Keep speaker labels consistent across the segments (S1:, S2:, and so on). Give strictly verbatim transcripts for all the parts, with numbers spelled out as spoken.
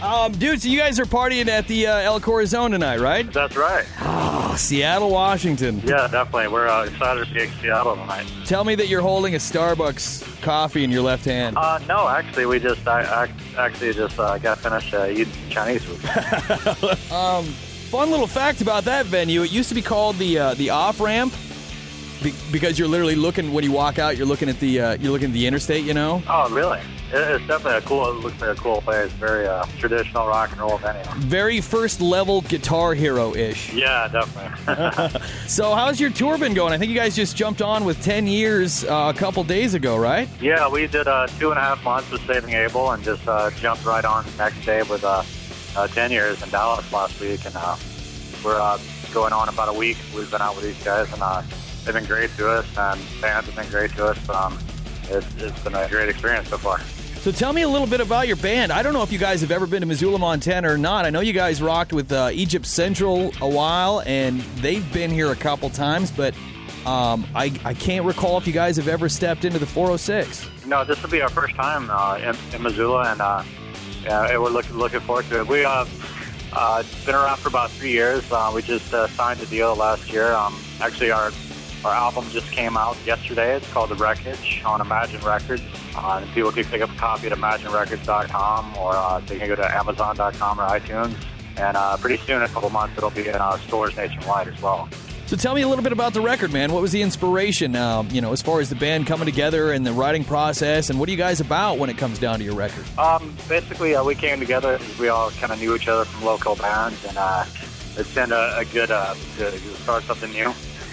S1: Um, dude, so you guys are partying at the uh, El Corazon tonight, right?
S2: That's right.
S1: Oh, Seattle, Washington.
S2: Yeah, definitely. We're uh, excited to be in Seattle tonight.
S1: Tell me that you're holding a Starbucks coffee in your left hand.
S2: Uh, no, actually, we just I, I actually just uh, got finished uh, eating Chinese food.
S1: um, fun little fact about that venue: it used to be called the uh, the off ramp be- because you're literally looking when you walk out. You're looking at the uh, you're looking at the interstate. You know.
S2: Oh, really? It's definitely a cool. It looks like a cool place. Very uh, traditional rock and roll venue.
S1: Very first level Guitar Hero ish.
S2: Yeah, definitely.
S1: So, how's your tour been going? I think you guys just jumped on with ten years uh, a couple days ago, right?
S2: Yeah, we did uh, two and a half months with Saving Abel and just uh, jumped right on the next day with uh, uh, ten years in Dallas last week, and uh, we're uh, going on about a week. We've been out with these guys, and uh, they've been great to us, and fans have been great to us. Um, it's, it's been a great experience so far.
S1: So tell me a little bit about your band. I don't know if you guys have ever been to Missoula, Montana or not. I know you guys rocked with uh, Egypt Central a while, and they've been here a couple times, but um, I, I can't recall if you guys have ever stepped into the four oh six.
S2: No, this will be our first time uh, in, in Missoula, and uh, yeah, we're looking looking forward to it. We uh, uh, been around for about three years. Uh, we just uh, signed a deal last year. Um, actually, our Our album just came out yesterday. It's called The Wreckage on Imagine Records. Uh, and people can pick up a copy at imagine records dot com, or uh, they can go to amazon dot com or iTunes. And uh, pretty soon, in a couple months, it'll be in uh, stores nationwide as well.
S1: So tell me a little bit about the record, man. What was the inspiration, um, you know, as far as the band coming together and the writing process, and what are you guys about when it comes down to your record?
S2: Um, basically, uh, we came together. We all kind of knew each other from local bands, and uh, it's been a, a good uh, to start something new.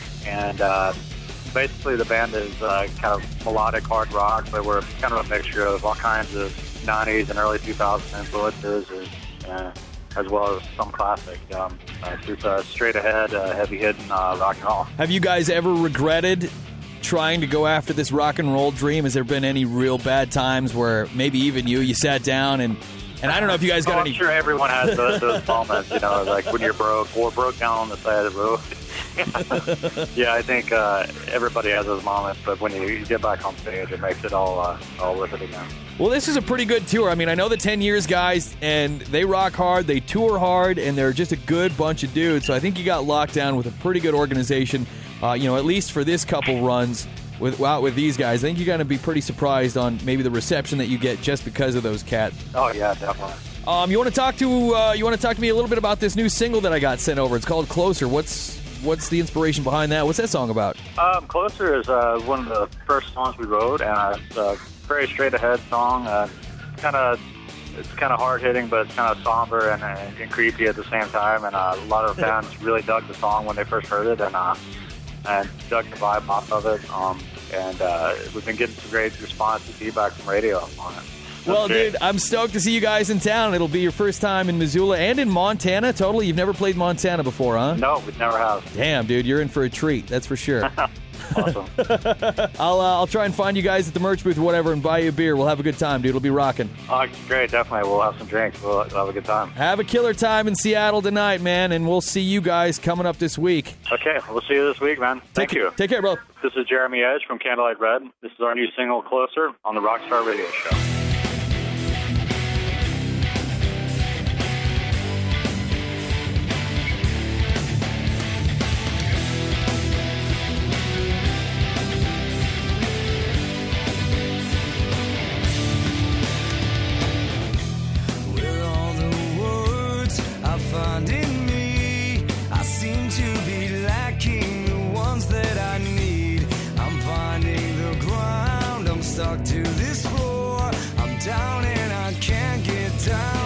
S2: And uh, basically the band is uh, kind of melodic hard rock, but we're kind of a mixture of all kinds of nineties and early two thousands influences, uh, as well as some classic. Um, uh, so it's uh, straight ahead, uh, heavy hitting uh, rock and roll.
S1: Have you guys ever regretted trying to go after this rock and roll dream? Has there been any real bad times where maybe even you, you sat down and And I don't know if you guys got
S2: oh,
S1: any...
S2: I'm sure everyone has those, those moments, you know, like when you're broke or broke down on the side of the road. Yeah, I think uh, everybody has those moments, but when you, you get back on stage, it makes it all uh, all worth it again.
S1: Well, this is a pretty good tour. I mean, I know the ten years guys, and they rock hard, they tour hard, and they're just a good bunch of dudes. So I think you got locked down with a pretty good organization, uh, you know, at least for this couple runs with out with these guys. I think you're going to be pretty surprised on maybe the reception that you get just because of those cats.
S2: Oh, yeah, definitely.
S1: Um, you want to talk to uh, you want to talk to me a little bit about this new single that I got sent over? It's called Closer. What's what's the inspiration behind that? What's that song about?
S2: Um, Closer is uh, one of the first songs we wrote, and uh, it's a very straight ahead song. Uh, kind of it's kind of hard hitting, but it's kind of somber and, uh, and creepy at the same time. And uh, a lot of fans really dug the song when they first heard it, and uh, and dug the vibe off of it. Um, and uh, we've been getting some great response and feedback from radio on it.
S1: Well, dude, I'm stoked to see you guys in town. It'll be your first time in Missoula and in Montana. Totally, you've never played Montana before, huh?
S2: No, we never have.
S1: Damn, dude, you're in for a treat. That's for sure.
S2: Awesome.
S1: I'll uh, I'll try and find you guys at the merch booth or whatever and buy you a beer. We'll have a good time, dude. It'll be rocking.
S2: Oh, great, definitely. We'll have some drinks. We'll, we'll have a good time.
S1: Have a killer time in Seattle tonight, man, and we'll see you guys coming up this week.
S2: Okay, we'll see you this week, man. Thank
S1: take,
S2: you.
S1: Take care, bro.
S2: This is Jeremy Edge from Candlelight Red. This is our new single, Closer, on the Rockstar Radio Show.
S3: Finding me, I seem to be lacking the ones that I need. I'm finding the ground, I'm stuck to this floor. I'm down and I can't get down.